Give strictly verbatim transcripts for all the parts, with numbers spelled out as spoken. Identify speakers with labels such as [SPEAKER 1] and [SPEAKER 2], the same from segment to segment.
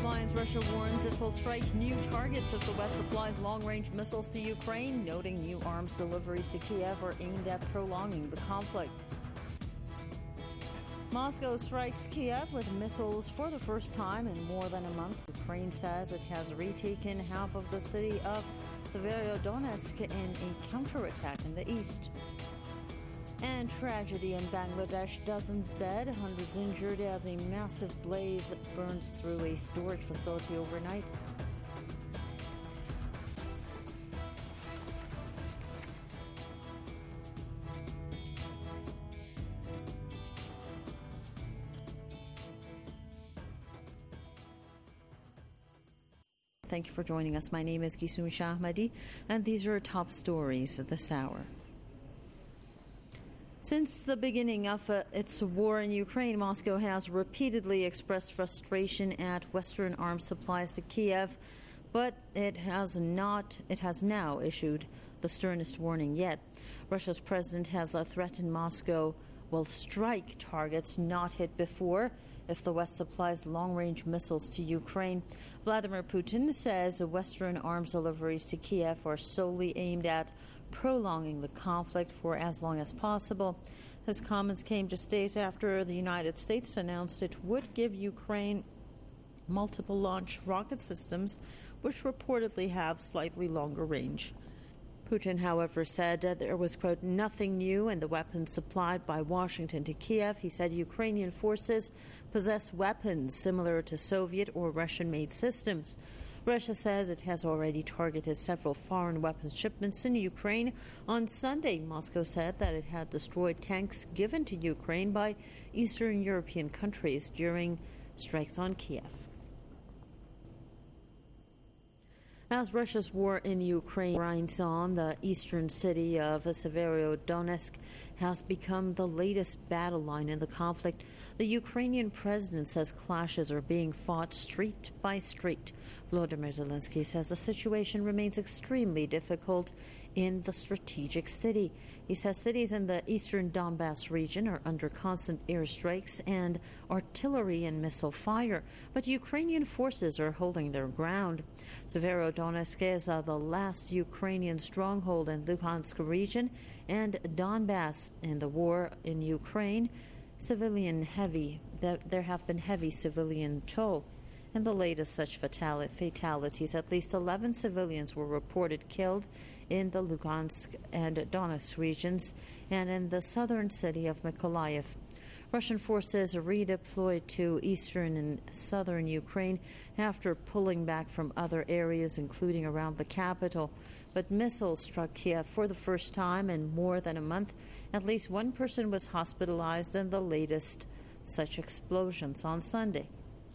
[SPEAKER 1] headlines, Russia warns it will strike new targets if the West supplies long-range missiles to Ukraine, noting new arms deliveries to Kiev are aimed at prolonging the conflict. Moscow strikes Kiev with missiles for the first time in more than a month. Ukraine says it has retaken half of the city of Severodonetsk in a counterattack in the east. And tragedy in Bangladesh, dozens dead, hundreds injured as a massive blaze burns through a storage facility overnight. Thank you for joining us. My name is Gisum Shahmadi, and these are top stories this hour. Since the beginning of uh, its war in Ukraine, Moscow has repeatedly expressed frustration at Western arms supplies to Kiev, but it has not. It has now issued the sternest warning yet. Russia's president has uh, threatened Moscow will strike targets not hit before if the West supplies long-range missiles to Ukraine. Vladimir Putin says Western arms deliveries to Kiev are solely aimed at prolonging the conflict for as long as possible. His comments came just days after the United States announced it would give Ukraine multiple launch rocket systems, which reportedly have slightly longer range. Putin, however, said uh, there was, quote, nothing new in the weapons supplied by Washington to Kiev. He said Ukrainian forces possess weapons similar to Soviet or Russian-made systems. Russia says it has already targeted several foreign weapons shipments in Ukraine. On Sunday, Moscow said that it had destroyed tanks given to Ukraine by Eastern European countries during strikes on Kiev. As Russia's war in Ukraine grinds on, the eastern city of Severodonetsk has become the latest battle line in the conflict. The Ukrainian president says clashes are being fought street by street. Volodymyr Zelensky says the situation remains extremely difficult in the strategic city. He says cities in the eastern Donbass region are under constant airstrikes and artillery and missile fire, but Ukrainian forces are holding their ground. Severodonetsk is uh, the last Ukrainian stronghold in Luhansk region and Donbass. In the war in Ukraine, civilian heavy, there have been heavy civilian toll. In the latest such fatali- fatalities, at least eleven civilians were reported killed in the Lugansk and Donetsk regions and in the southern city of Mykolaiv. Russian forces redeployed to eastern and southern Ukraine after pulling back from other areas, including around the capital. But missiles struck Kiev for the first time in more than a month. At least one person was hospitalized in the latest such explosions on Sunday.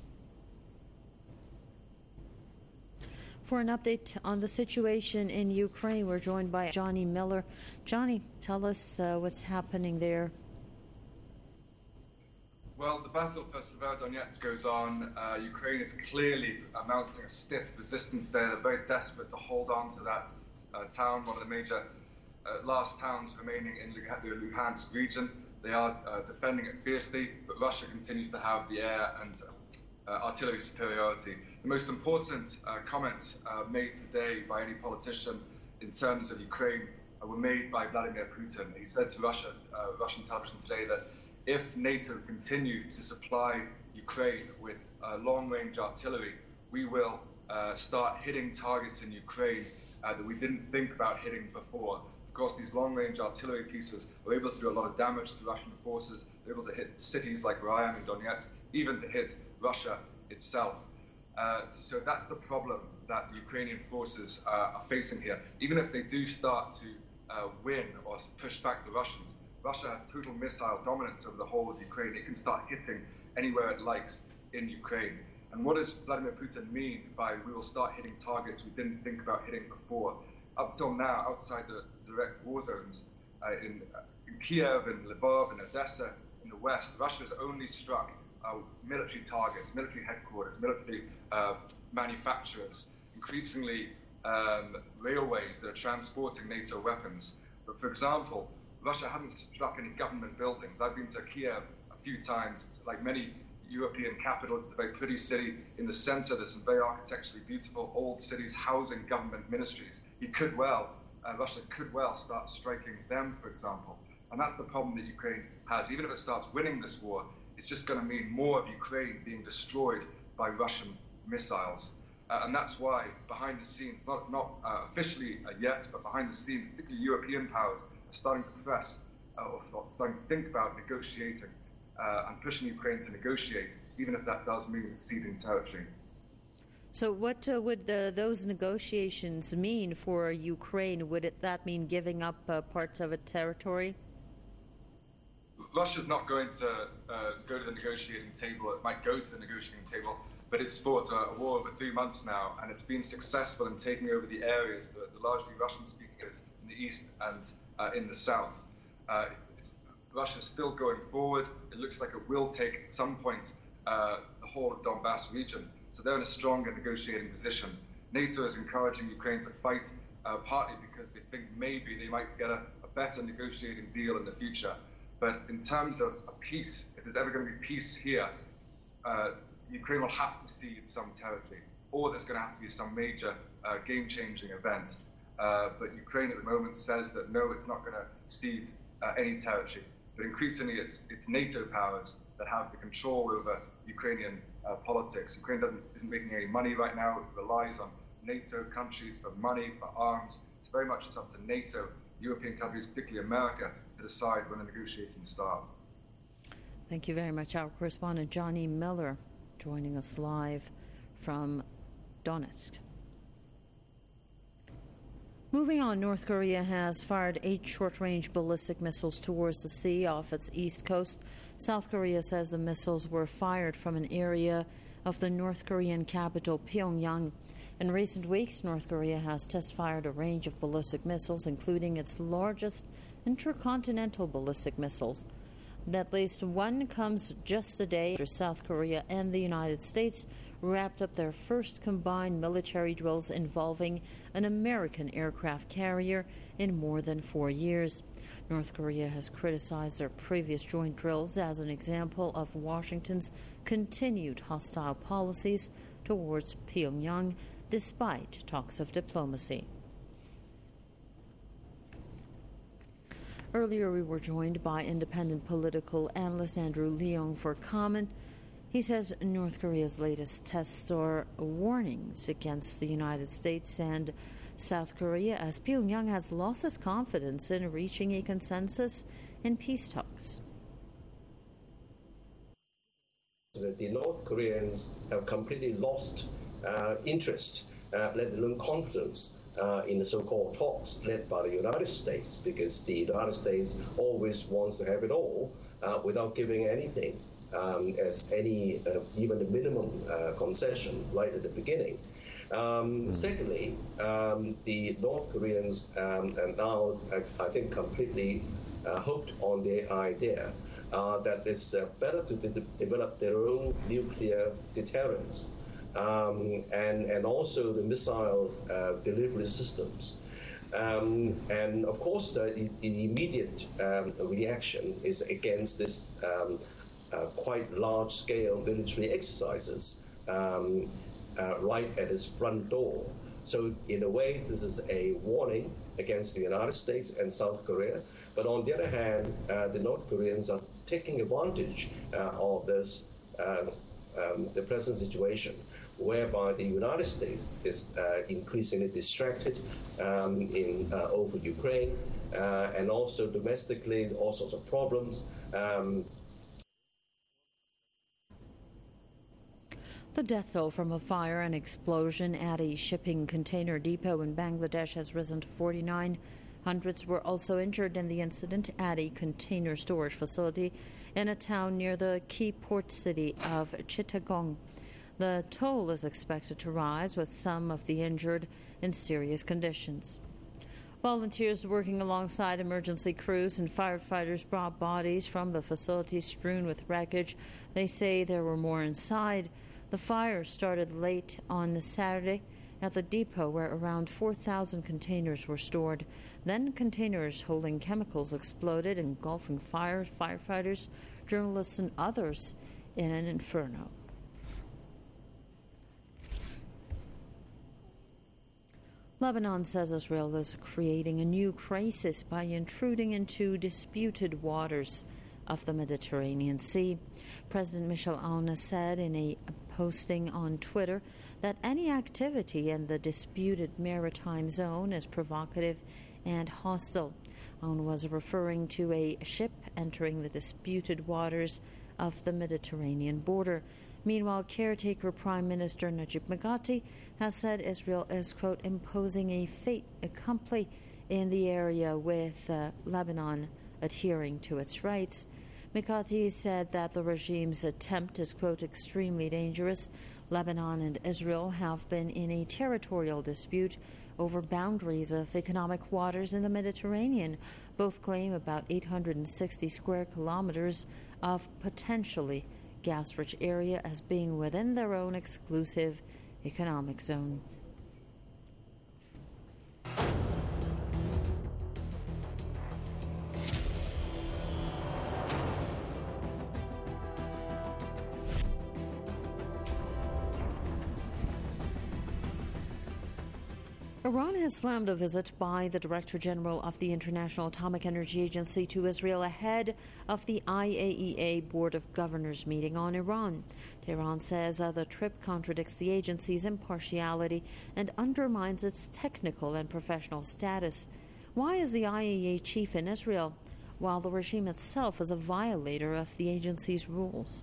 [SPEAKER 1] For an update on the situation in Ukraine, we're joined by Johnny Miller. Johnny, tell us uh, what's happening there.
[SPEAKER 2] Well, the battle for Severodonetsk goes on. Uh, Ukraine is clearly uh, mounting a stiff resistance there. They're very desperate to hold on to that uh, town, one of the major uh, last towns remaining in the Luhansk region. They are uh, defending it fiercely, but Russia continues to have the air and uh, artillery superiority. The most important uh, comments uh, made today by any politician in terms of Ukraine uh, were made by Vladimir Putin. He said to Russia, uh, Russian television today that if NATO continues to supply Ukraine with uh, long-range artillery, we will uh, start hitting targets in Ukraine uh, that we didn't think about hitting before. Of course, these long-range artillery pieces are able to do a lot of damage to Russian forces. They're able to hit cities like where I am in Donetsk, even to hit Russia itself. Uh, so that's the problem that the Ukrainian forces uh, are facing here. Even if they do start to uh, win or push back the Russians, Russia has total missile dominance over the whole of Ukraine. It can start hitting anywhere it likes in Ukraine. And what does Vladimir Putin mean by we will start hitting targets we didn't think about hitting before? Up till now, outside the direct war zones, uh, in, uh, in Kiev, in Lvov, in Odessa, in the west, Russia's only struck uh, military targets, military headquarters, military uh, manufacturers, increasingly um, railways that are transporting NATO weapons. But for example, Russia hasn't struck any government buildings. I've been to Kiev a few times. It's like many European capital. It's a very pretty city. In the center, there's some very architecturally beautiful old cities housing government ministries. He could well, uh, Russia could well start striking them, for example. And that's the problem that Ukraine has. Even if it starts winning this war, it's just going to mean more of Ukraine being destroyed by Russian missiles. Uh, and that's why, behind the scenes, not, not uh, officially uh, yet, but behind the scenes, particularly European powers are starting to press uh, or starting to think about negotiating uh, and pushing Ukraine to negotiate, even if that does mean ceding territory.
[SPEAKER 1] So what uh, would the, those negotiations mean for Ukraine? Would it, that mean giving up uh, parts of its territory?
[SPEAKER 2] Russia's not going to uh, go to the negotiating table. It might go to the negotiating table, but it's fought a, a war over three months now, and it's been successful in taking over the areas, the, the largely Russian-speaking areas in the east and uh, in the south. Uh, it's, Russia's still going forward. It looks like it will take at some point uh, the whole of Donbass region. So they're in a stronger negotiating position. NATO is encouraging Ukraine to fight, uh, partly because they think maybe they might get a, a better negotiating deal in the future. But in terms of a peace, if there's ever going to be peace here, uh, Ukraine will have to cede some territory, or there's going to have to be some major uh, game-changing event. Uh, but Ukraine at the moment says that no, it's not going to cede uh, any territory. But increasingly, it's it's NATO powers that have the control over Ukrainian uh, politics. Ukraine doesn't isn't making any money right now. It relies on NATO countries for money, for arms. It's very much it's up to NATO, European countries, particularly America, to decide when the negotiations start.
[SPEAKER 1] Thank you very much. Our correspondent Johnny Miller joining us live from Donetsk. Moving on, North Korea has fired eight short-range ballistic missiles towards the sea off its east coast. South Korea says the missiles were fired from an area of the North Korean capital, Pyongyang. In recent weeks, North Korea has test-fired a range of ballistic missiles, including its largest intercontinental ballistic missiles. At least one comes just a day after South Korea and the United States wrapped up their first combined military drills involving an American aircraft carrier in more than four years. North Korea has criticized their previous joint drills as an example of Washington's continued hostile policies towards Pyongyang, despite talks of diplomacy. Earlier, we were joined by independent political analyst Andrew Leung for comment. He says North Korea's latest tests are warnings against the United States and South Korea as Pyongyang has lost its confidence in reaching a consensus in peace talks.
[SPEAKER 3] The North Koreans have completely lost uh, interest, uh, let alone confidence, Uh, in the so-called talks led by the United States, because the United States always wants to have it all uh, without giving anything um, as any, uh, even the minimum uh, concession right at the beginning. Um, mm. Secondly, um, the North Koreans um, are now, I, I think, completely uh, hooked on the idea uh, that it's uh, better to de- develop their own nuclear deterrence. Um, and, and also the missile uh, delivery systems. Um, and of course, the, the immediate um, reaction is against this um, uh, quite large-scale military exercises um, uh, right at its front door. So in a way, this is a warning against the United States and South Korea. But on the other hand, uh, the North Koreans are taking advantage uh, of this, uh, um, the present situation, whereby the United States is uh, increasingly distracted um, in uh, over Ukraine, uh, and also domestically, all sorts of problems. Um,
[SPEAKER 1] The death toll from a fire and explosion at a shipping container depot in Bangladesh has risen to forty-nine. Hundreds were also injured in the incident at a container storage facility in a town near the key port city of Chittagong. The toll is expected to rise, with some of the injured in serious conditions. Volunteers working alongside emergency crews and firefighters brought bodies from the facility strewn with wreckage. They say there were more inside. The fire started late on Saturday at the depot, where around four thousand containers were stored. Then containers holding chemicals exploded, engulfing fire, firefighters, journalists, and others in an inferno. Lebanon says Israel is creating a new crisis by intruding into disputed waters of the Mediterranean Sea. President Michel Aoun said in a posting on Twitter that any activity in the disputed maritime zone is provocative and hostile. Aoun was referring to a ship entering the disputed waters of the Mediterranean border. Meanwhile, caretaker Prime Minister Najib Mikati has said Israel is, quote, imposing a fait accompli in the area with uh, Lebanon adhering to its rights. Mikati said that the regime's attempt is, quote, extremely dangerous. Lebanon and Israel have been in a territorial dispute over boundaries of economic waters in the Mediterranean. Both claim about eight hundred sixty square kilometers of potentially gas-rich area as being within their own exclusive economic zone. Iran has slammed a visit by the Director General of the International Atomic Energy Agency to Israel ahead of the I A E A Board of Governors meeting on Iran. Tehran says uh, the trip contradicts the agency's impartiality and undermines its technical and professional status. Why is the I A E A chief in Israel, while the regime itself is a violator of the agency's rules?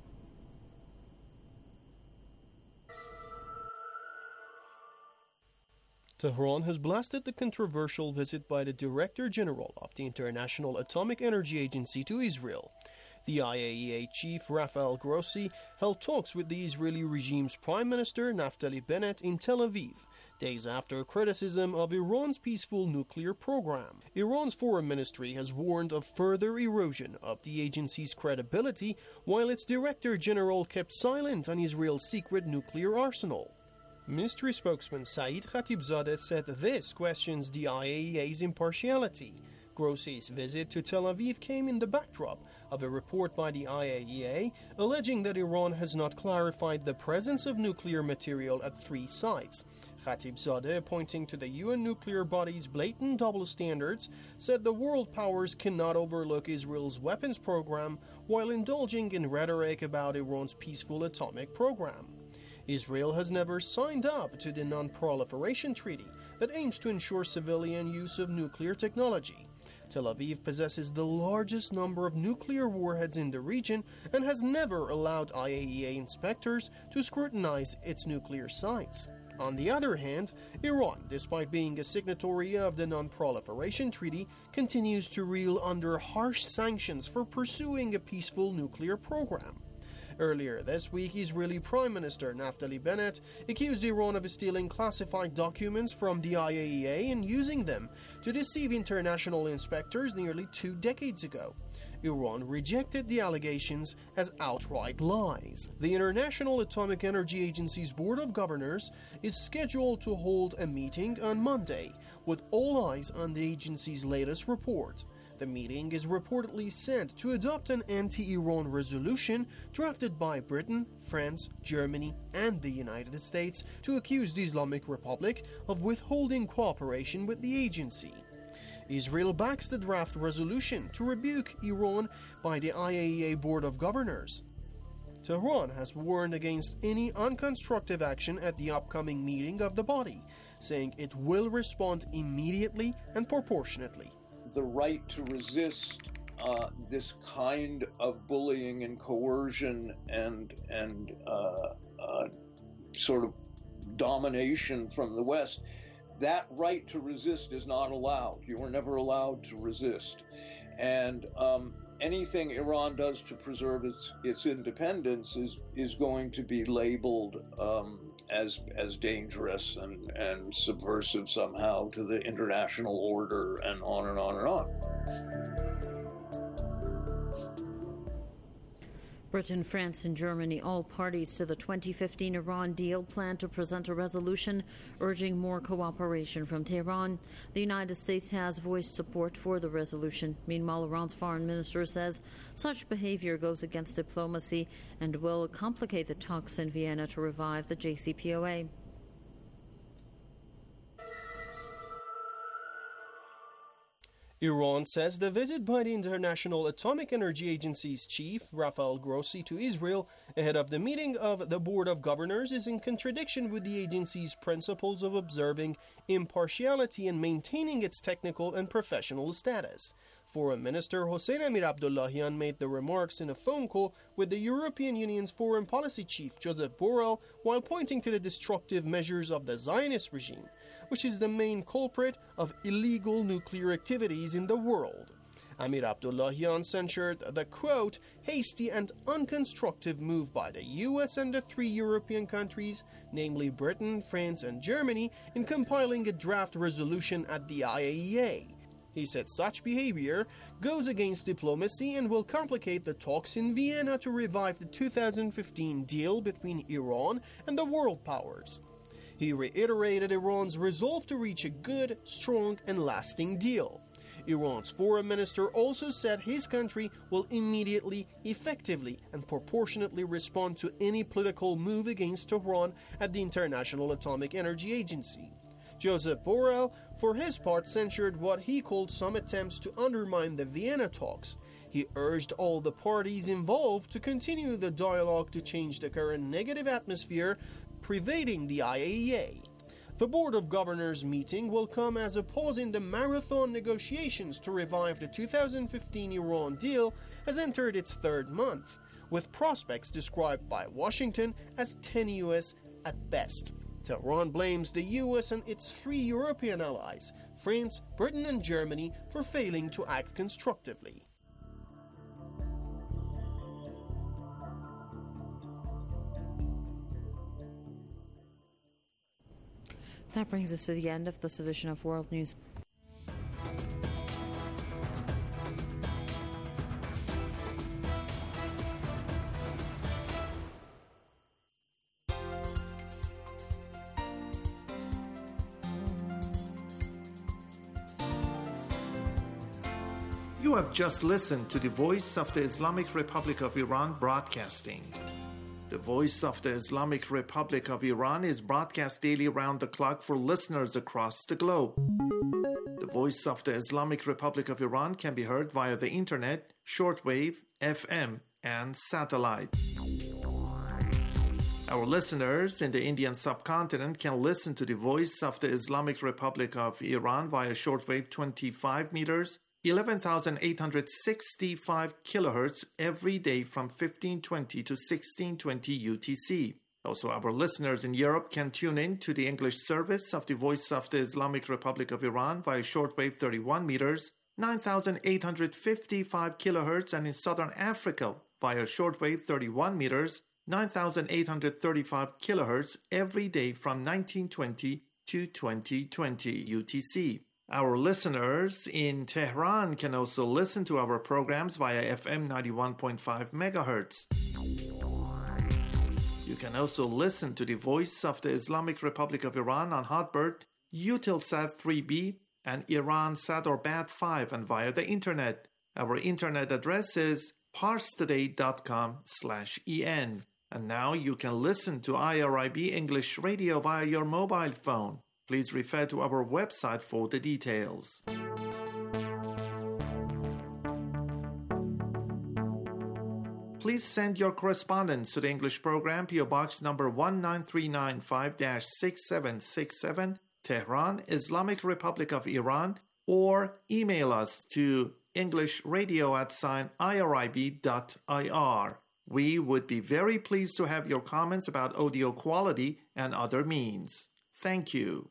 [SPEAKER 4] Tehran has blasted the controversial visit by the Director General of the International Atomic Energy Agency to Israel. The I A E A chief, Rafael Grossi, held talks with the Israeli regime's Prime Minister, Naftali Bennett, in Tel Aviv, days after criticism of Iran's peaceful nuclear program. Iran's foreign ministry has warned of further erosion of the agency's credibility, while its Director General kept silent on Israel's secret nuclear arsenal. Ministry spokesman Saeed Khatibzadeh said this questions the I A E A's impartiality. Grossi's visit to Tel Aviv came in the backdrop of a report by the I A E A alleging that Iran has not clarified the presence of nuclear material at three sites. Khatibzadeh, pointing to the U N nuclear body's blatant double standards, said the world powers cannot overlook Israel's weapons program while indulging in rhetoric about Iran's peaceful atomic program. Israel has never signed up to the Non-Proliferation Treaty that aims to ensure civilian use of nuclear technology. Tel Aviv possesses the largest number of nuclear warheads in the region and has never allowed I A E A inspectors to scrutinize its nuclear sites. On the other hand, Iran, despite being a signatory of the Non-Proliferation Treaty, continues to reel under harsh sanctions for pursuing a peaceful nuclear program. Earlier this week, Israeli Prime Minister Naftali Bennett accused Iran of stealing classified documents from the I A E A and using them to deceive international inspectors nearly two decades ago. Iran rejected the allegations as outright lies. The International Atomic Energy Agency's Board of Governors is scheduled to hold a meeting on Monday, with all eyes on the agency's latest report. The meeting is reportedly set to adopt an anti-Iran resolution drafted by Britain, France, Germany, and the United States to accuse the Islamic Republic of withholding cooperation with the agency. Israel backs the draft resolution to rebuke Iran by the I A E A Board of Governors. Tehran has warned against any unconstructive action at the upcoming meeting of the body, saying it will respond immediately and proportionately.
[SPEAKER 5] The right to resist uh, this kind of bullying and coercion and and uh, uh, sort of domination from the West, that right to resist is not allowed. You are never allowed to resist. And um, anything Iran does to preserve its its independence is is going to be labeled um, as as dangerous and, and subversive somehow to the international order, and on and on and on.
[SPEAKER 1] Britain, France, and Germany, all parties to the twenty fifteen Iran deal, plan to present a resolution urging more cooperation from Tehran. The United States has voiced support for the resolution. Meanwhile, Iran's foreign minister says such behavior goes against diplomacy and will complicate the talks in Vienna to revive the J C P O A.
[SPEAKER 4] Iran says the visit by the International Atomic Energy Agency's chief, Rafael Grossi, to Israel ahead of the meeting of the Board of Governors is in contradiction with the agency's principles of observing impartiality and maintaining its technical and professional status. Foreign Minister Hossein Amir Abdullahian made the remarks in a phone call with the European Union's foreign policy chief, Joseph Borrell, while pointing to the destructive measures of the Zionist regime, which is the main culprit of illegal nuclear activities in the world. Amir Abdullahian censured the, quote, hasty and unconstructive move by the U S and the three European countries, namely Britain, France, and Germany, in compiling a draft resolution at the I A E A. He said such behavior goes against diplomacy and will complicate the talks in Vienna to revive the two thousand fifteen deal between Iran and the world powers. He reiterated Iran's resolve to reach a good, strong, and lasting deal. Iran's foreign minister also said his country will immediately, effectively, and proportionately respond to any political move against Tehran at the International Atomic Energy Agency. Joseph Borrell, for his part, censured what he called some attempts to undermine the Vienna talks. He urged all the parties involved to continue the dialogue to change the current negative atmosphere pervading the I A E A. The Board of Governors meeting will come as a pause in the marathon negotiations to revive the two thousand fifteen Iran deal has entered its third month, with prospects described by Washington as tenuous at best. Tehran blames the U S and its three European allies, France, Britain, and Germany, for failing to act constructively.
[SPEAKER 1] That brings us to the end of this edition of World News.
[SPEAKER 6] You have just listened to the Voice of the Islamic Republic of Iran broadcasting. The Voice of the Islamic Republic of Iran is broadcast daily round the clock for listeners across the globe. The Voice of the Islamic Republic of Iran can be heard via the internet, shortwave, F M, and satellite. Our listeners in the Indian subcontinent can listen to the Voice of the Islamic Republic of Iran via shortwave twenty-five meters, eleven thousand eight hundred sixty-five kilohertz every day from fifteen twenty to sixteen twenty U T C. Also, our listeners in Europe can tune in to the English service of the Voice of the Islamic Republic of Iran via shortwave thirty-one meters, nine thousand eight hundred fifty-five kilohertz, and in Southern Africa via shortwave thirty-one meters, nine thousand eight hundred thirty-five kilohertz every day from nineteen twenty to twenty twenty U T C. Our listeners in Tehran can also listen to our programs via F M ninety-one point five megahertz. You can also listen to the Voice of the Islamic Republic of Iran on Hotbird, Eutelsat three B, and Iransat or Bat five, and via the internet. Our internet address is parstoday.com slash en. And now you can listen to I R I B English Radio via your mobile phone. Please refer to our website for the details. Please send your correspondence to the English program, P O Box number one nine three nine five dash six seven six seven, Tehran, Islamic Republic of Iran, or email us to englishradio at sign irib dot ir. We would be very pleased to have your comments about audio quality and other means. Thank you.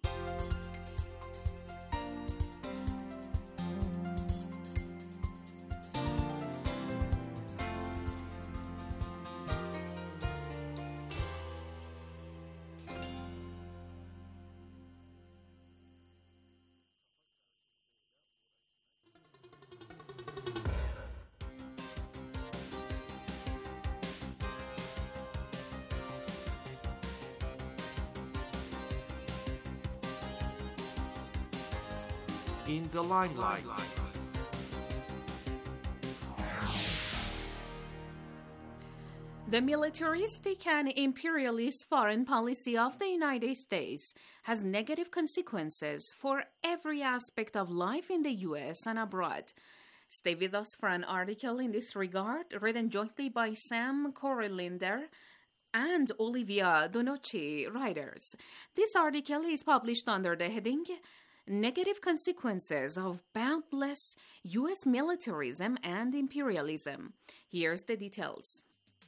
[SPEAKER 6] in the limelight.
[SPEAKER 7] The militaristic and imperialist foreign policy of the United States has negative consequences for every aspect of life in the U S and abroad. Stay with us for an article in this regard, written jointly by Sam Correlinder and Olivia Donoci, writers. This article is published under the heading Negative Consequences of Boundless U S Militarism and Imperialism. Here's the details.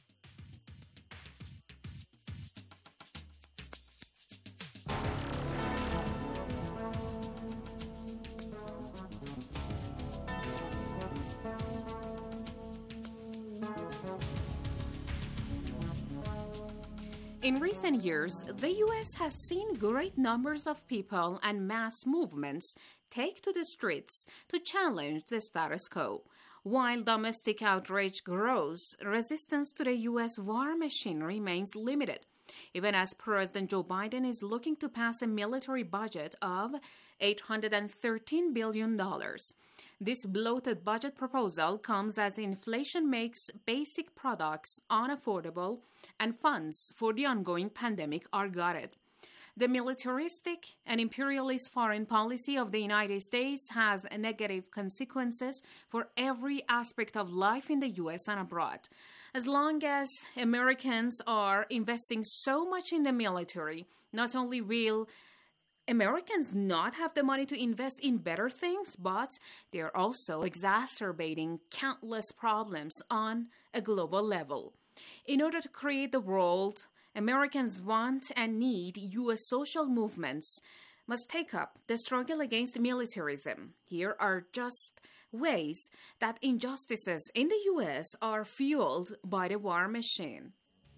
[SPEAKER 7] In recent years, the U S has seen great numbers of people and mass movements take to the streets to challenge the status quo. While domestic outrage grows, resistance to the U S war machine remains limited, even as President Joe Biden is looking to pass a military budget of eight hundred thirteen billion dollars. This bloated budget proposal comes as inflation makes basic products unaffordable and funds for the ongoing pandemic are gutted. The militaristic and imperialist foreign policy of the United States has negative consequences for every aspect of life in the U S and abroad. As long as Americans are investing so much in the military, not only will Americans not have the money to invest in better things, but they're also exacerbating countless problems on a global level. In order to create the world Americans want and need, U S social movements must take up the struggle against militarism. Here are just ways that injustices in the U S are fueled by the war machine.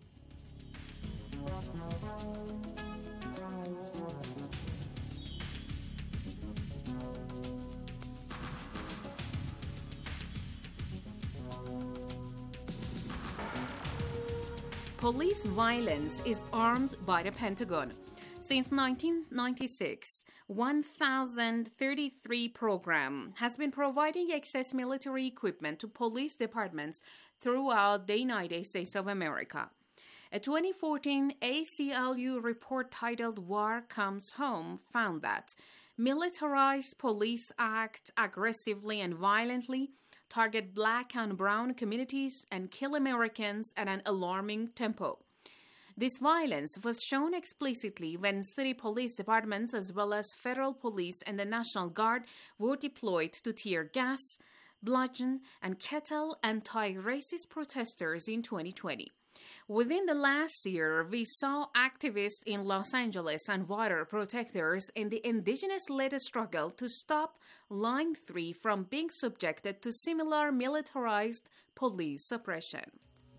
[SPEAKER 7] Police violence is armed by the Pentagon. Since nineteen ninety-six, one thousand thirty-three program has been providing excess military equipment to police departments throughout the United States of America. A twenty fourteen A C L U report titled War Comes Home found that militarized police act aggressively and violently, target black and brown communities, and kill Americans at an alarming tempo. This violence was shown explicitly when city police departments as well as federal police and the National Guard were deployed to tear gas, bludgeon, and kettle anti-racist protesters in twenty twenty. Within the last year, we saw activists in Los Angeles and voter protectors in the indigenous-led struggle to stop Line three from being subjected to similar militarized police suppression.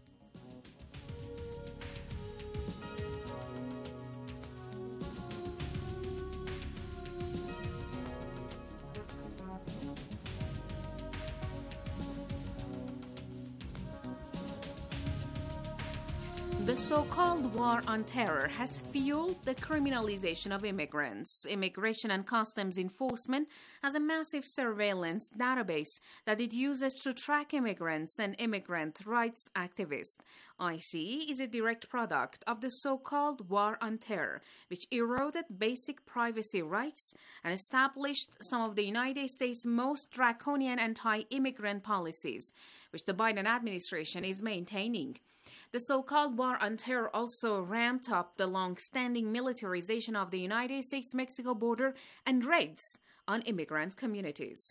[SPEAKER 7] The so-called war on terror has fueled the criminalization of immigrants. Immigration and Customs Enforcement has a massive surveillance database that it uses to track immigrants and immigrant rights activists. ICE is a direct product of the so-called war on terror, which eroded basic privacy rights and established some of the United States' most draconian anti-immigrant policies, which the Biden administration is maintaining. The so-called war on terror also ramped up the long-standing militarization of the United States-Mexico border and raids on immigrant communities.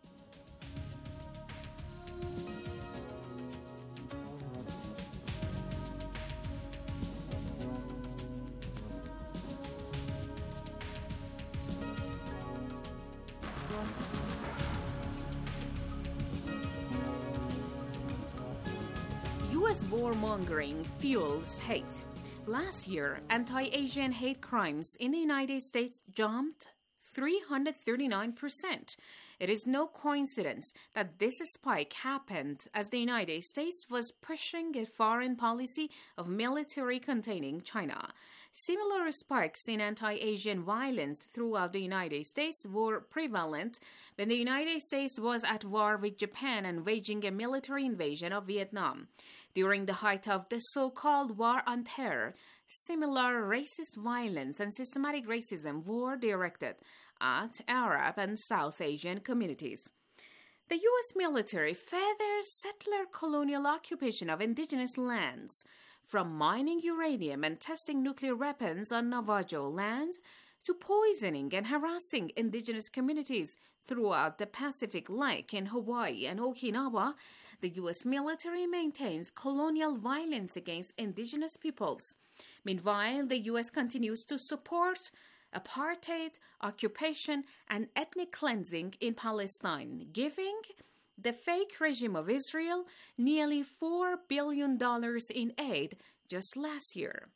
[SPEAKER 7] U S warmongering fuels hate. Last year, anti-Asian hate crimes in the United States jumped three hundred thirty-nine percent. It is no coincidence that this spike happened as the United States was pushing a foreign policy of military containing China. Similar spikes in anti-Asian violence throughout the United States were prevalent when the United States was at war with Japan and waging a military invasion of Vietnam. During the height of the so-called War on Terror, similar racist violence and systematic racism were directed at Arab and South Asian communities. The U S military furthers settler colonial occupation of indigenous lands, from mining uranium and testing nuclear weapons on Navajo land to poisoning and harassing indigenous communities throughout the Pacific, like in Hawaii and Okinawa. The U S military maintains colonial violence against indigenous peoples. Meanwhile, the U S continues to support apartheid, occupation, and ethnic cleansing in Palestine, giving the fake regime of Israel nearly four billion dollars in aid just last year.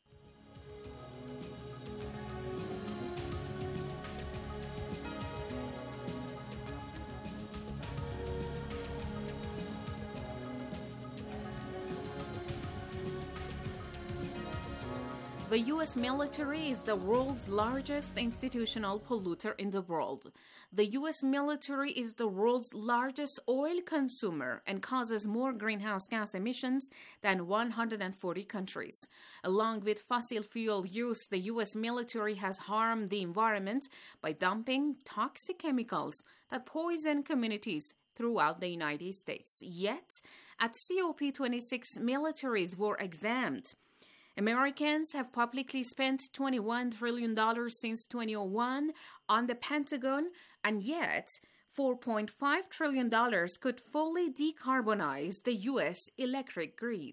[SPEAKER 7] The U S military is the world's largest institutional polluter in the world. The U S military is the world's largest oil consumer and causes more greenhouse gas emissions than one hundred forty countries. Along with fossil fuel use, the U S military has harmed the environment by dumping toxic chemicals that poison communities throughout the United States. Yet, at COP twenty-six, militaries were exempt. Americans have publicly spent twenty-one trillion dollars since two thousand one on the Pentagon, and yet four point five trillion dollars could fully decarbonize the U S electric grid.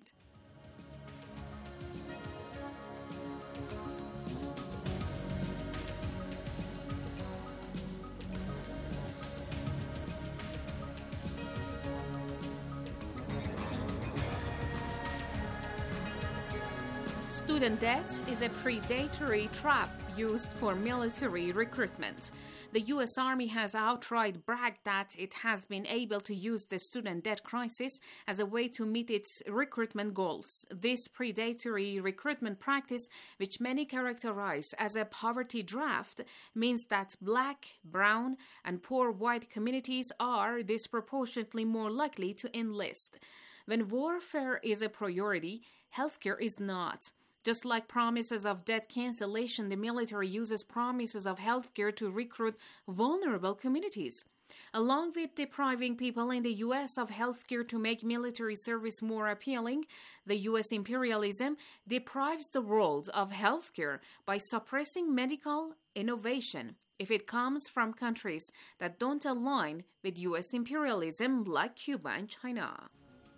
[SPEAKER 7] Student debt is a predatory trap used for military recruitment. The U S Army has outright bragged that it has been able to use the student debt crisis as a way to meet its recruitment goals. This predatory recruitment practice, which many characterize as a poverty draft, means that black, brown, and poor white communities are disproportionately more likely to enlist. When warfare is a priority, healthcare is not. Just like promises of debt cancellation, the military uses promises of healthcare to recruit vulnerable communities. Along with depriving people in the U S of healthcare to make military service more appealing, the U S imperialism deprives the world of healthcare by suppressing medical innovation if it comes from countries that don't align with U S imperialism, like Cuba and China.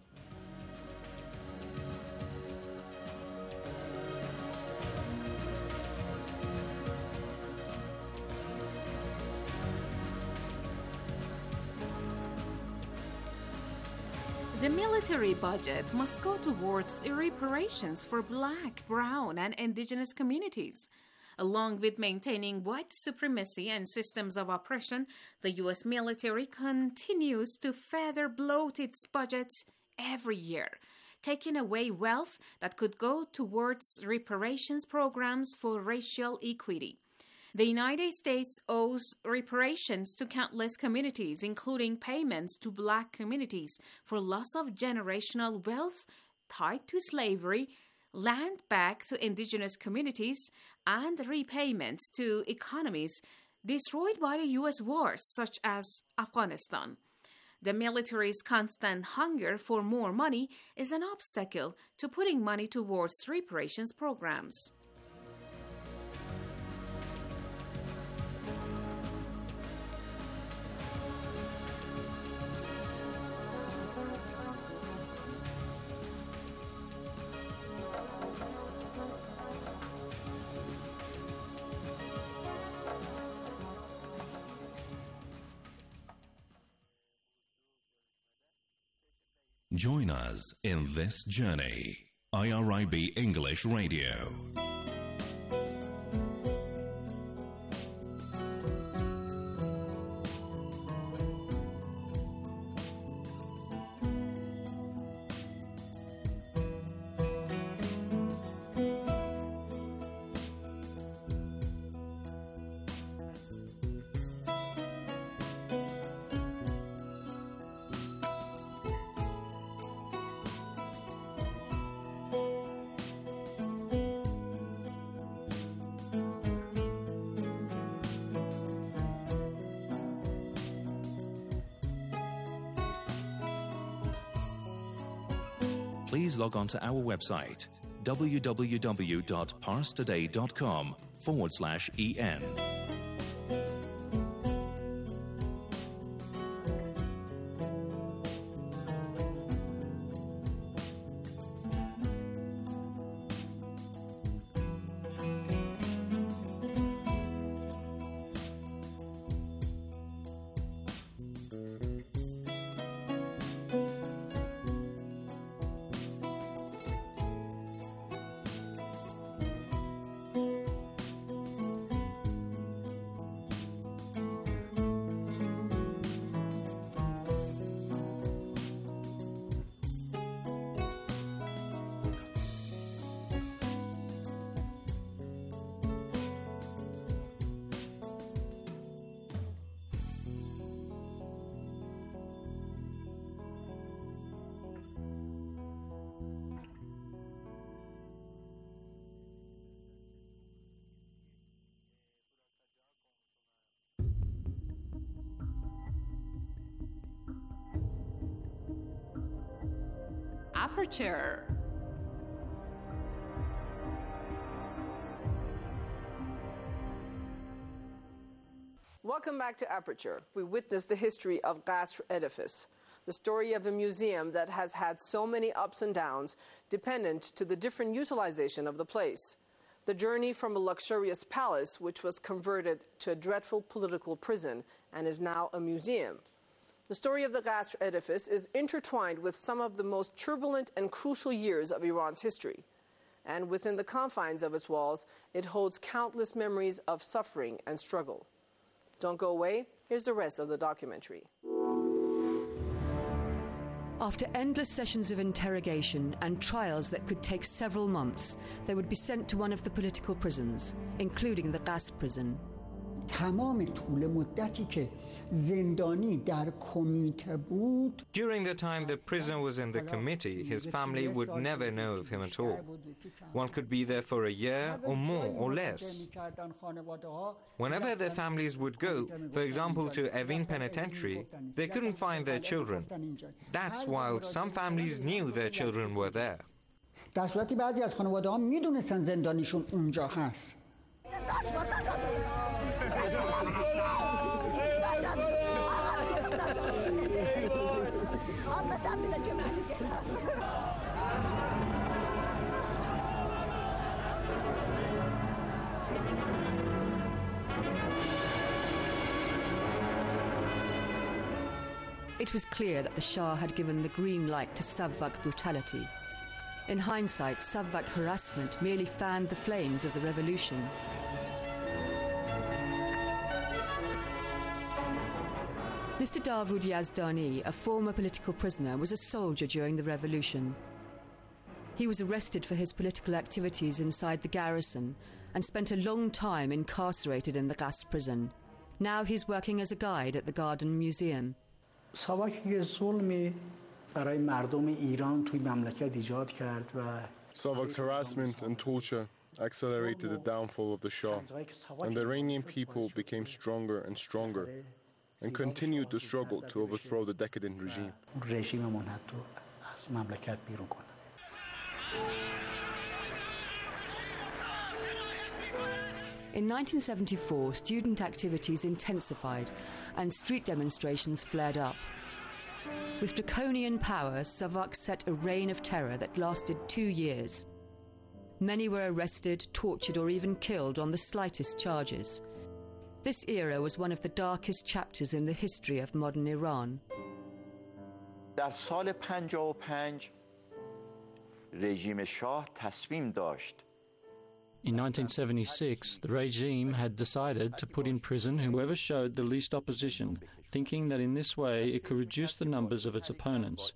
[SPEAKER 7] The military budget must go towards reparations for black, brown, and indigenous communities. Along with maintaining white supremacy and systems of oppression, the U S military continues to further bloat its budget every year, taking away wealth that could go towards reparations programs for racial equity. The United States owes reparations to countless communities, including payments to black communities for loss of generational wealth tied to slavery, land back to indigenous communities, and repayments to economies destroyed by the U S wars, such as Afghanistan. The military's constant hunger for more money is an obstacle to putting money towards reparations programs.
[SPEAKER 8] Join us in this journey. I R I B English Radio. please log on to our website www.parstoday.com forward slash en.
[SPEAKER 7] Aperture.
[SPEAKER 9] Welcome back to Aperture. We witnessed the history of Qasr Edifice, the story of a museum that has had so many ups and downs dependent to the different utilization of the place. The journey from a luxurious palace, which was converted to a dreadful political prison and is now a museum. The story of the Qasr Edifice is intertwined with some of the most turbulent and crucial years of Iran's history. And within the confines of its walls, it holds countless memories of suffering and struggle. Don't go away. Here's the rest of the documentary.
[SPEAKER 10] After endless sessions of interrogation and trials that could take several months, they would be sent to one of the political prisons, including the Qasr prison.
[SPEAKER 11] During the time the prisoner was in the committee, his family would never know of him at all. One could be there for a year or more or less. Whenever their families would go, for example to Evin Penitentiary, they couldn't find their children. That's while some families knew their children were there.
[SPEAKER 10] It was clear that the Shah had given the green light to Savak brutality. In hindsight, Savak harassment merely fanned the flames of the revolution. Mister Davood Yazdani, a former political prisoner, was a soldier during the revolution. He was arrested for his political activities inside the garrison and spent a long time incarcerated in the Qasr prison. Now he's working as a guide at the Garden Museum.
[SPEAKER 12] Savak's harassment and torture accelerated the downfall of the Shah, and the Iranian people became stronger and stronger and continued the struggle to overthrow the decadent regime.
[SPEAKER 10] In nineteen seventy-four, student activities intensified and street demonstrations flared up. With draconian power, Savak set a reign of terror that lasted two years. Many were arrested, tortured, or even killed on the slightest charges. This era was one of the darkest chapters in the history of modern Iran.
[SPEAKER 13] در سال پنجاه و پنج رژیم شاه تصمیم داشت.
[SPEAKER 14] In nineteen seventy-six, the regime had decided to put in prison whoever showed the least opposition, thinking that in this way it could reduce the numbers of its opponents.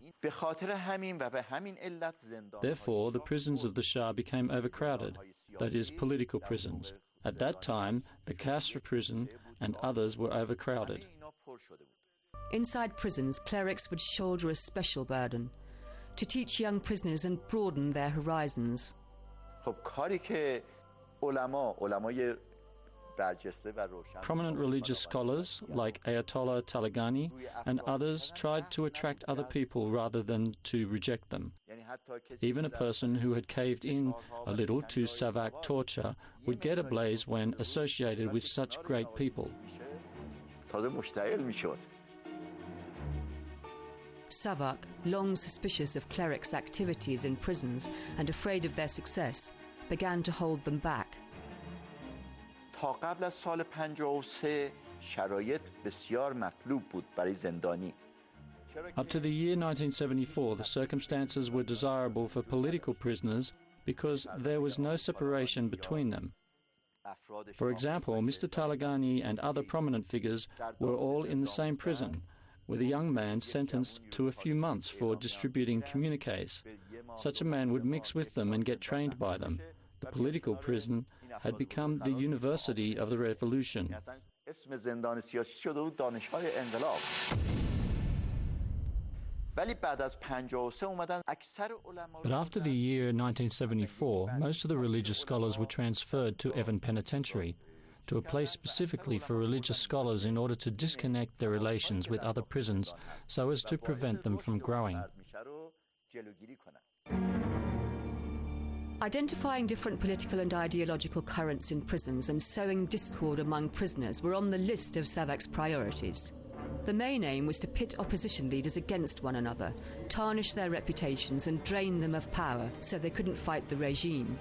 [SPEAKER 14] Therefore, the prisons of the Shah became overcrowded, that is, political prisons. At that time, the Qasr prison and others were overcrowded.
[SPEAKER 10] Inside prisons, clerics would shoulder a special burden, to teach young prisoners and broaden their horizons.
[SPEAKER 13] خب کاری که علما علمای
[SPEAKER 14] Prominent religious scholars like Ayatollah Talagani and others tried to attract other people rather than to reject them. Even a person who had caved in a little to Savak torture would get ablaze when associated with such great people.
[SPEAKER 10] Savak, long suspicious of clerics' activities in prisons and afraid of their success, began to hold them back.
[SPEAKER 13] تا قبل از سال پنجاه و سه شرایط بسیار مطلوب بود برای زندانی.
[SPEAKER 14] Up to the year nineteen seventy-four, the circumstances were desirable for political prisoners because there was no separation between them. For example, Mister Talagani and other prominent figures were all in the same prison, with a young man sentenced to a few months for distributing communiques. Such a man would mix with them and get trained by them. The political prison had become the university of the revolution. But after the year nineteen seventy-four, most of the religious scholars were transferred to Evin Penitentiary, to a place specifically for religious scholars in order to disconnect their relations with other prisons so as to prevent them from growing.
[SPEAKER 10] Identifying different political and ideological currents in prisons and sowing discord among prisoners were on the list of Savak's priorities. The main aim was to pit opposition leaders against one another, tarnish their reputations and drain them of power so they couldn't fight the regime.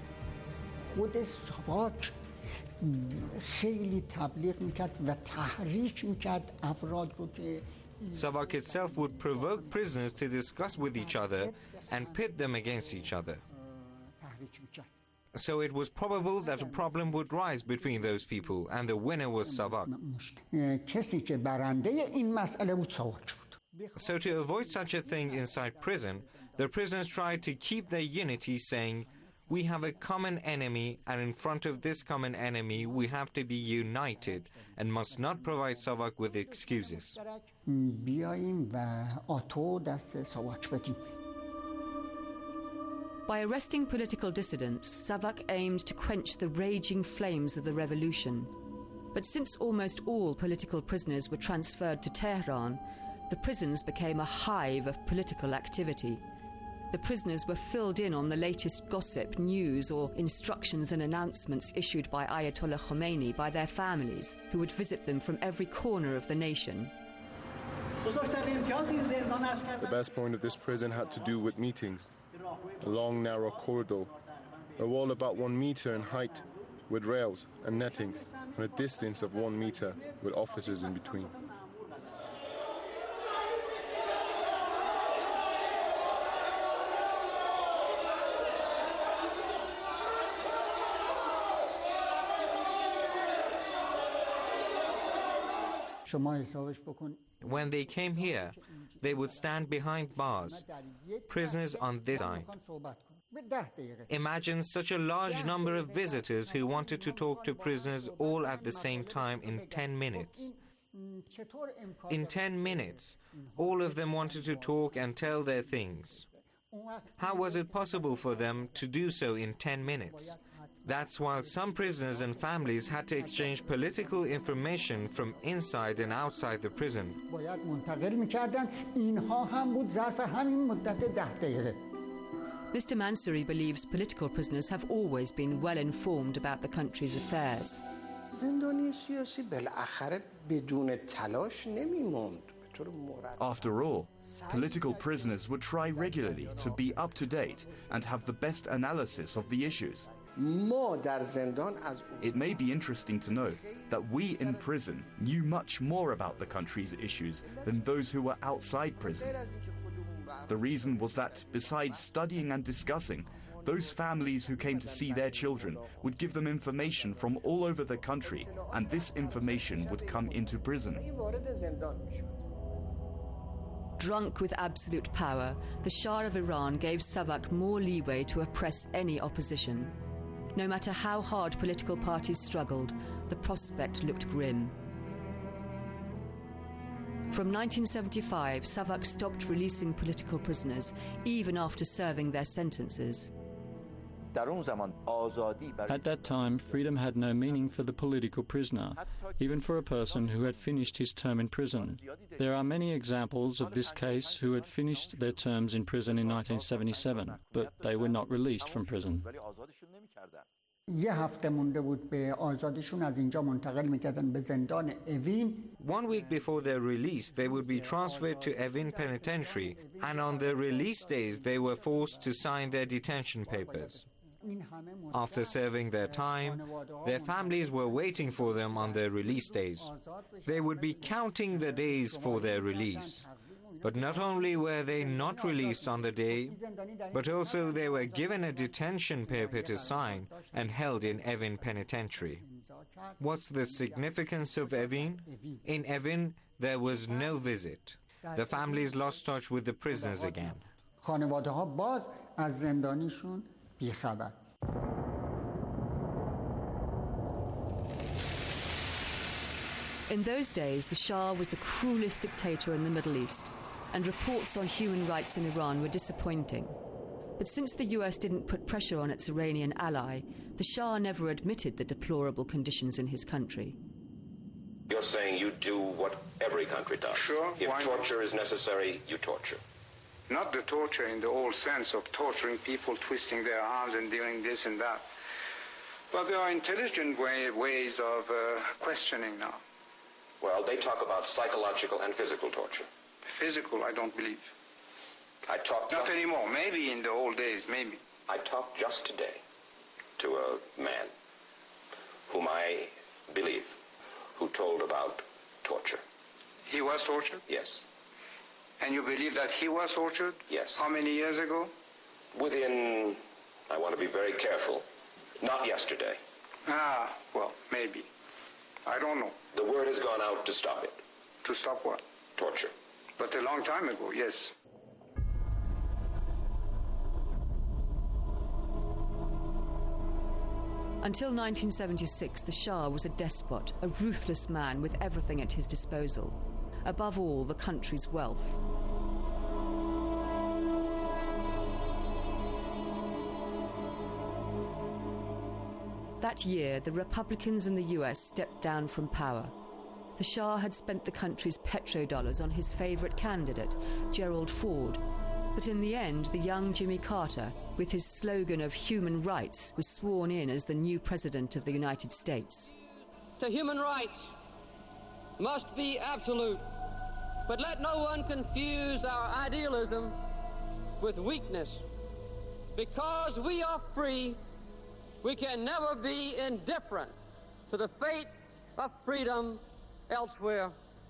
[SPEAKER 11] Savak itself would provoke prisoners to discuss with each other and pit them against each other. So it was probable that a problem would rise between those people, and the winner was Savak. So to avoid such a thing inside prison, the prisoners tried to keep their unity, saying, "We have a common enemy, and in front of this common enemy we have to be united and must not provide Savak with excuses."
[SPEAKER 10] By arresting political dissidents, Savak aimed to quench the raging flames of the revolution. But since almost all political prisoners were transferred to Tehran, the prisons became a hive of political activity. The prisoners were filled in on the latest gossip, news, or instructions and announcements issued by Ayatollah Khomeini by their families, who would visit them from every corner of the nation.
[SPEAKER 12] The best point of this prison had to do with meetings. A long, narrow corridor, a wall about one meter in height, with rails and nettings, and a distance of one meter, with offices in between.
[SPEAKER 11] When they came here, they would stand behind bars, prisoners on this side. Imagine such a large number of visitors who wanted to talk to prisoners all at the same time in ten minutes. In ten minutes, all of them wanted to talk and tell their things. How was it possible for them to do so in ten minutes? That's while some prisoners and families had to exchange political information from inside and outside the prison.
[SPEAKER 10] Mister Mansouri believes political prisoners have always been well informed about the country's affairs.
[SPEAKER 15] After all, political prisoners would try regularly to be up to date and have the best analysis of the issues. It may be interesting to know that we in prison knew much more about the country's issues than those who were outside prison. The reason was that, besides studying and discussing, those families who came to see their children would give them information from all over the country, and this information would come into prison.
[SPEAKER 10] Drunk with absolute power, the Shah of Iran gave Savak more leeway to oppress any opposition. No matter how hard political parties struggled, the prospect looked grim. From nineteen seventy-five, Savak stopped releasing political prisoners, even after serving their sentences.
[SPEAKER 14] At that time, freedom had no meaning for the political prisoner, even for a person who had finished his term in prison. There are many examples of this case who had finished their terms in prison in nineteen seventy-seven, but they were not released from prison.
[SPEAKER 11] One week before their release, they would be transferred to Evin Penitentiary, and on their release days, they were forced to sign their detention papers. After serving their time, their families were waiting for them on their release days. They would be counting the days for their release. But not only were they not released on the day, but also they were given a detention paper to sign and held in Evin Penitentiary. What's the significance of Evin? In Evin, there was no visit. The families lost touch with the prisoners again.
[SPEAKER 10] In those days, the Shah was the cruelest dictator in the Middle East, and reports on human rights in Iran were disappointing. But since the U S didn't put pressure on its Iranian ally, the Shah never admitted the deplorable conditions in his country.
[SPEAKER 16] You're saying you do what every country does.
[SPEAKER 17] Sure.
[SPEAKER 16] If torture not? is necessary, you torture.
[SPEAKER 17] Not the torture in the old sense of torturing people, twisting their arms and doing this and that. But there are intelligent way, ways of uh, questioning now.
[SPEAKER 16] Well, they talk about psychological and physical torture.
[SPEAKER 17] Physical, I don't believe.
[SPEAKER 16] I talked...
[SPEAKER 17] Not anymore. Maybe in the old days, maybe.
[SPEAKER 16] I talked just today to a man whom I believe, who told about torture.
[SPEAKER 17] He was tortured?
[SPEAKER 16] Yes.
[SPEAKER 17] And you believe that he was tortured?
[SPEAKER 16] Yes.
[SPEAKER 17] How many years ago?
[SPEAKER 16] Within, I want to be very careful, not yesterday.
[SPEAKER 17] Ah, well, maybe. I don't know.
[SPEAKER 16] The word has gone out to stop it.
[SPEAKER 17] To stop what?
[SPEAKER 16] Torture.
[SPEAKER 17] But a long time ago, yes.
[SPEAKER 10] Until nineteen seventy-six, the Shah was a despot, a ruthless man with everything at his disposal. Above all, the country's wealth. That year, the Republicans in the U S stepped down from power. The Shah had spent the country's petrodollars on his favourite candidate, Gerald Ford. But in the end, the young Jimmy Carter, with his slogan of human rights, was sworn in as the new president of the United States.
[SPEAKER 18] The human rights must be absolute, but let no one confuse our idealism with weakness. Because we are free, we can never be indifferent to the fate of freedom elsewhere.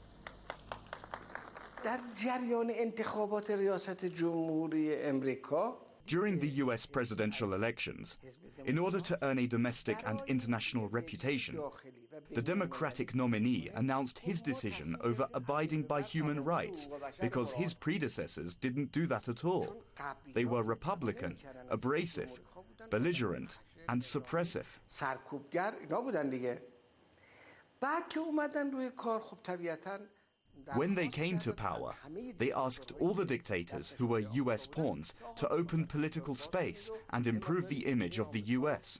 [SPEAKER 19] در جریان انتخابات ریاست جمهوری امریکا
[SPEAKER 15] During the U S presidential elections, in order to earn a domestic and international reputation, the Democratic nominee announced his decision over abiding by human rights because his predecessors didn't do that at all. They were Republican, abrasive, belligerent, and suppressive.
[SPEAKER 19] سرکوبگر اینا بودن دیگه. بعد که اومدن روی کار خب طبیعتاً
[SPEAKER 15] When they came to power, they asked all the dictators who were U S pawns to open political space and improve the image of the U S.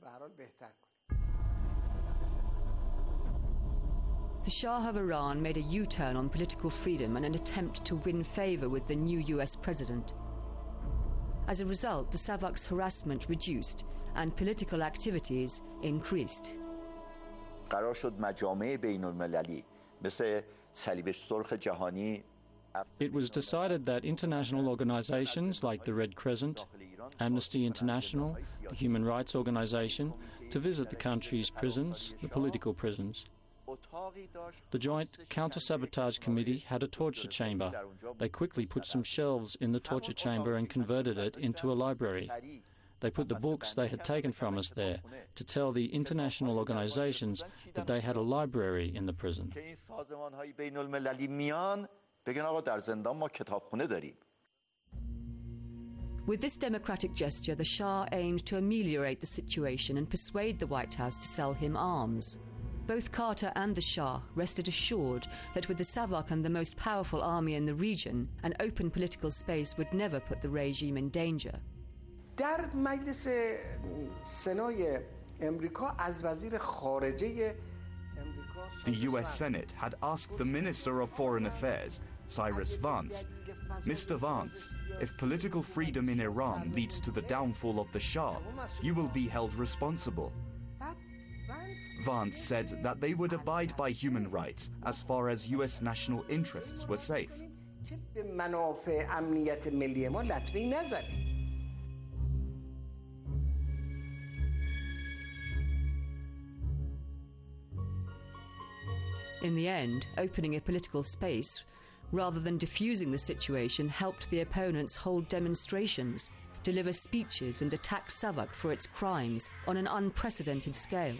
[SPEAKER 10] The Shah of Iran made a U-turn on political freedom and an attempt to win favour with the new U S president. As a result, the Savak's harassment reduced and political activities increased.
[SPEAKER 13] قرار شد مجامع بین المللی مثل
[SPEAKER 14] It was decided that international organizations like the Red Crescent, Amnesty International, the Human Rights Organization, to visit the country's prisons, the political prisons. The Joint Counter-Sabotage Committee had a torture chamber. They quickly put some shelves in the torture chamber and converted it into a library. They put the books they had taken from us there to tell the international organizations that they had a library in the prison.
[SPEAKER 10] With this democratic gesture, the Shah aimed to ameliorate the situation and persuade the White House to sell him arms. Both Carter and the Shah rested assured that with the Savak and the most powerful army in the region, an open political space would never put the regime in danger.
[SPEAKER 19] در مجلس سنای امریکا از وزیر خارجه
[SPEAKER 15] The U S Senate had asked the Minister of Foreign Affairs, Cyrus Vance, Mister Vance, if political freedom in Iran leads to the downfall of the Shah, you will be held responsible. Vance said that they would abide by human rights as far as U S national interests were safe.
[SPEAKER 10] In the end, opening a political space, rather than diffusing the situation, helped the opponents hold demonstrations, deliver speeches and attack Savak for its crimes on an unprecedented scale.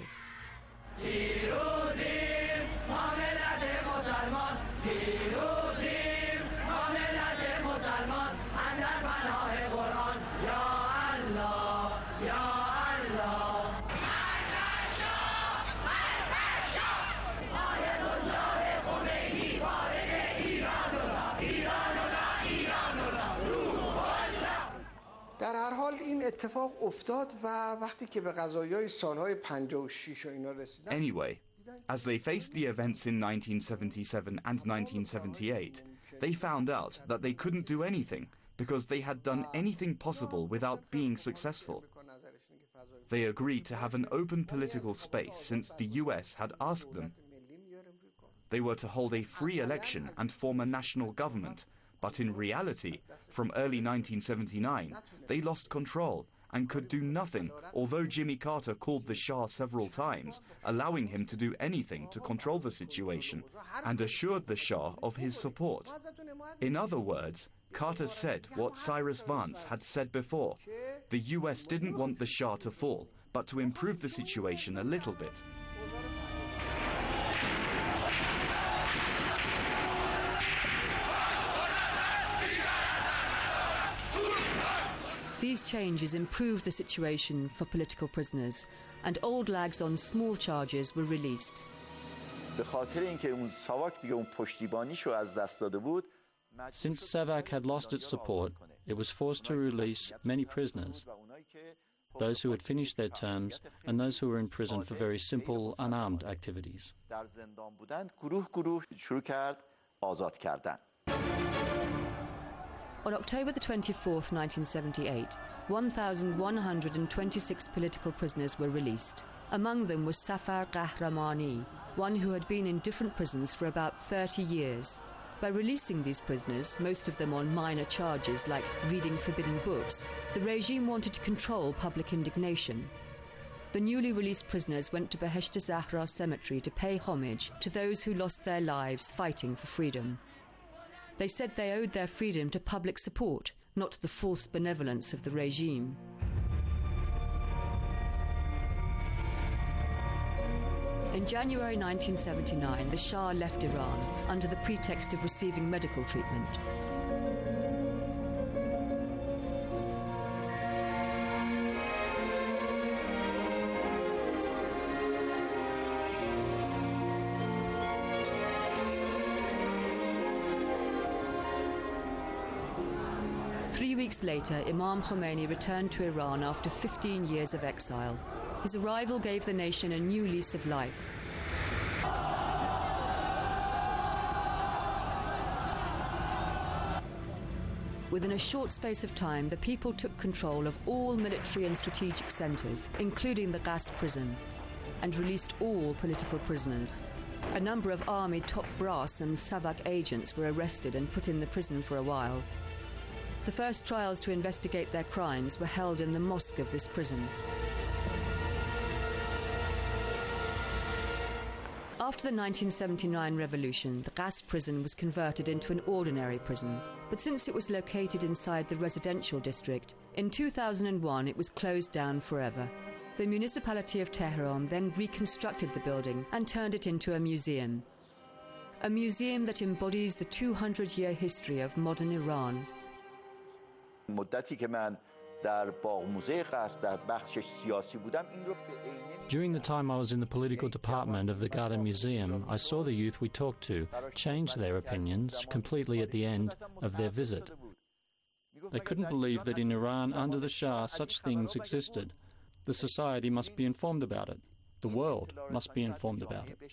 [SPEAKER 19] در هر حال این اتفاق افتاد و وقتی که به قضایای سالهای پنجاه و شش و اینا رسیدن.
[SPEAKER 15] Anyway, as they faced the events in nineteen seventy-seven and nineteen seventy-eight, they found out that they couldn't do anything because they had done anything possible without being successful. They agreed to have an open political space since the U S had asked them. They were to hold a free election and form a national government. But in reality, from early nineteen seventy-nine, they lost control and could do nothing, although Jimmy Carter called the Shah several times, allowing him to do anything to control the situation, and assured the Shah of his support. In other words, Carter said what Cyrus Vance had said before. The U S didn't want the Shah to fall, but to improve the situation a little bit.
[SPEAKER 10] These changes improved the situation for political prisoners, and old lags on small charges were released.
[SPEAKER 14] Since Savak had lost its support, it was forced to release many prisoners, those who had finished their terms and those who were in prison for very simple, unarmed activities.
[SPEAKER 10] On October the twenty-fourth, nineteen seventy-eight, one thousand one hundred twenty-six political prisoners were released. Among them was Safar Qahramani, one who had been in different prisons for about thirty years. By releasing these prisoners, most of them on minor charges like reading forbidden books, the regime wanted to control public indignation. The newly released prisoners went to Behesht Zahra Cemetery to pay homage to those who lost their lives fighting for freedom. They said they owed their freedom to public support, not to the false benevolence of the regime. In January nineteen seventy-nine, the Shah left Iran under the pretext of receiving medical treatment. Three weeks later, Imam Khomeini returned to Iran after fifteen years of exile. His arrival gave the nation a new lease of life. Within a short space of time, the people took control of all military and strategic centres, including the Gas prison, and released all political prisoners. A number of army top brass and Savak agents were arrested and put in the prison for a while. The first trials to investigate their crimes were held in the mosque of this prison. After the nineteen seventy-nine revolution, the Gas prison was converted into an ordinary prison. But since it was located inside the residential district, in two thousand one it was closed down forever. The municipality of Tehran then reconstructed the building and turned it into a museum. A museum that embodies the two hundred year history of modern Iran.
[SPEAKER 14] During the time I was in the political department of the Garden Museum, I saw the youth we talked to change their opinions completely at the end of their visit. They couldn't believe that in Iran, under the Shah, such things existed. The society must be informed about it. The world must be informed about it.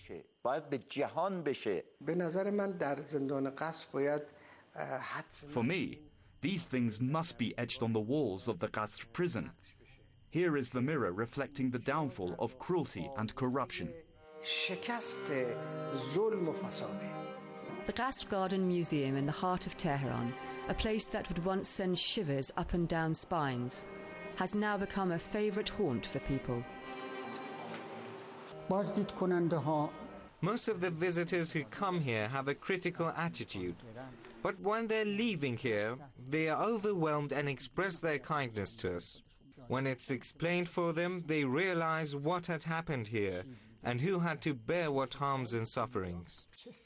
[SPEAKER 15] For me, these things must be etched on the walls of the Qasr prison. Here is the mirror reflecting the downfall of cruelty and corruption.
[SPEAKER 10] The Qasr Garden Museum in the heart of Tehran, a place that would once send shivers up and down spines, has now become a favourite haunt for people.
[SPEAKER 11] Most of the visitors who come here have a critical attitude. But when they're leaving here, they are overwhelmed and express their kindness to us. When it's explained for them, they realize what had happened here and who had to bear what harms and sufferings.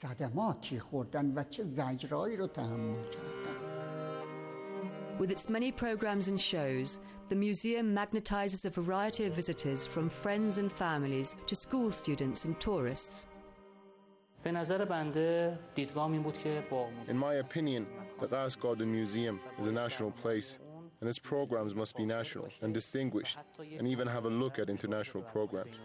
[SPEAKER 10] With its many programs and shows, the museum magnetizes a variety of visitors from friends and families to school students and tourists.
[SPEAKER 12] In my opinion, the Qasr Garden Museum is a national place, and its programs must be national and distinguished, and even have a look at international programs.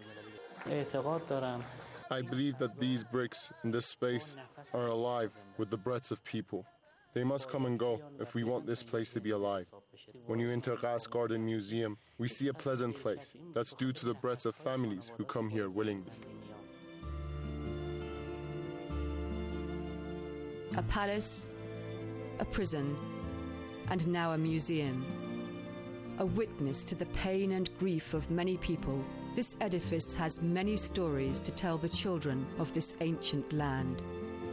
[SPEAKER 12] I believe that these bricks in this space are alive with the breaths of people. They must come and go if we want this place to be alive. When you enter Qasr Garden Museum, we see a pleasant place. That's due to the breaths of families who come here willingly.
[SPEAKER 10] A palace, a prison, and now a museum. A witness to the pain and grief of many people, this edifice has many stories to tell the children of this ancient land.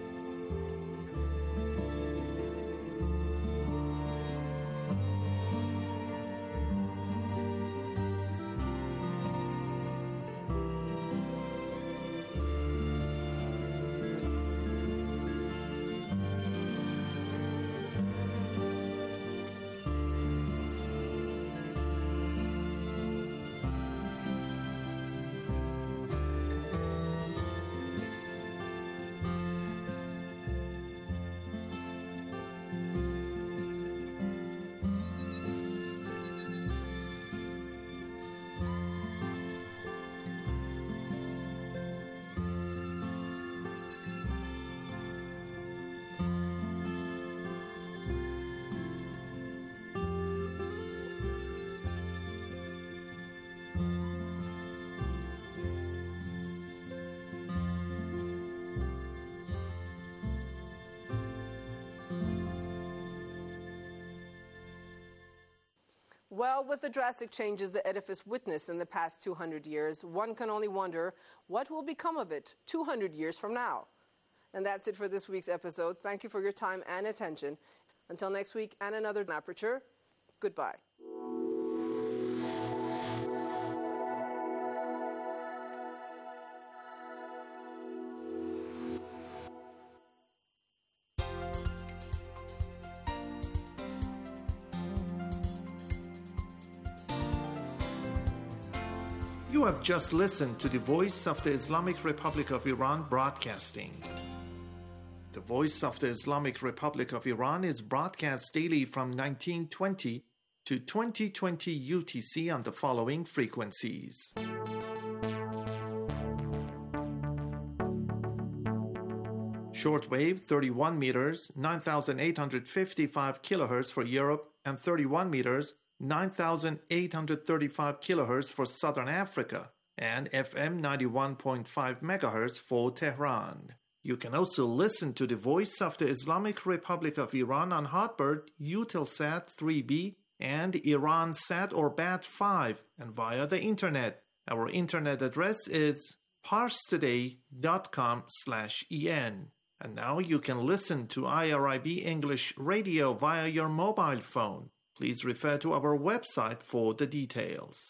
[SPEAKER 9] Well, with the drastic changes the edifice witnessed in the past two hundred years, one can only wonder what will become of it two hundred years from now. And that's it for this week's episode. Thank you for your time and attention. Until next week and another Aperture, goodbye.
[SPEAKER 6] You have just listened to the Voice of the Islamic Republic of Iran broadcasting. The Voice of the Islamic Republic of Iran is broadcast daily from nineteen twenty to twenty twenty U T C on the following frequencies. Shortwave thirty-one meters, nine thousand eight hundred fifty-five kilohertz for Europe, and thirty-one meters, nine thousand eight hundred thirty-five kilohertz for Southern Africa, and F M ninety-one point five megahertz for Tehran. You can also listen to the Voice of the Islamic Republic of Iran on Hotbird, Eutelsat three B, and IranSat or B A T five, and via the internet. Our internet address is parstoday.com slash en. And now you can listen to I R I B English Radio via your mobile phone. Please refer to our website for the details.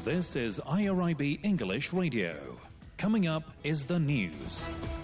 [SPEAKER 8] This is I R I B English Radio. Coming up is the news.